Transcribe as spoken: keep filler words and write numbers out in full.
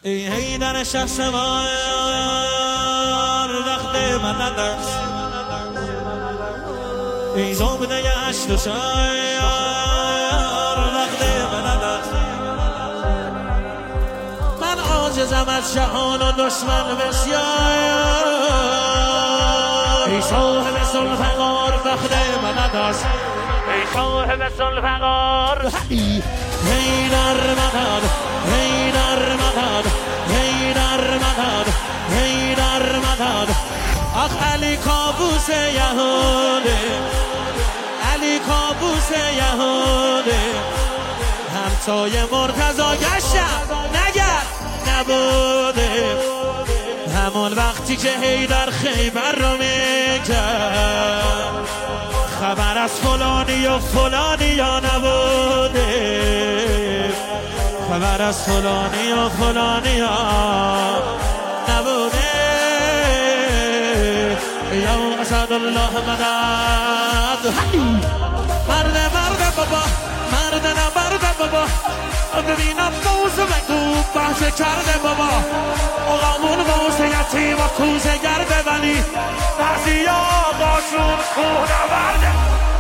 ای حیدر شخص ما وقت مدد است، ای زبده هشت و شایر وقت مدد است. من عاجزم از جهان و دشمن بسیار، ای صاحب ذوالفقار وقت مدد است، ای صاحب ذوالفقار. حیدر مدد، حیدر مدد، حیدر مدد، حیدر مدد. آخ علی کابوس یهوده، علی کابوس یهوده. همسای مرتضی گشتم نگر نبوده، همون وقتی که حیدر خیبر رو میکرد خبر از فلانی و فلانی یا نبوده، خبر از فلانی و فلانی یا نبوده. یا اسد الله مدد. مرد مرد بابا، مرد نه مرد بابا، ببینم موزه بگو بحث کرده بابا. اقامون موزه یتیم و کوزه گرده، ولی بعضی آقاشون خونه برده.